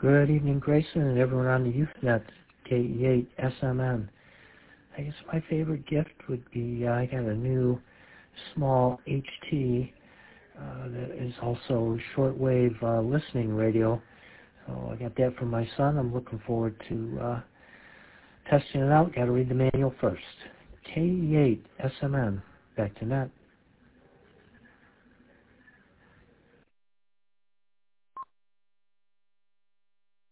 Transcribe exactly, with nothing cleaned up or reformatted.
Good evening, Grayson, and everyone on the UseNet, K E eight S M N. I guess my favorite gift would be uh, I got a new small H T uh, that is also shortwave uh, listening radio. So I got that from my son. I'm looking forward to uh, testing it out. Got to read the manual first. K E eight S M N. Back to net.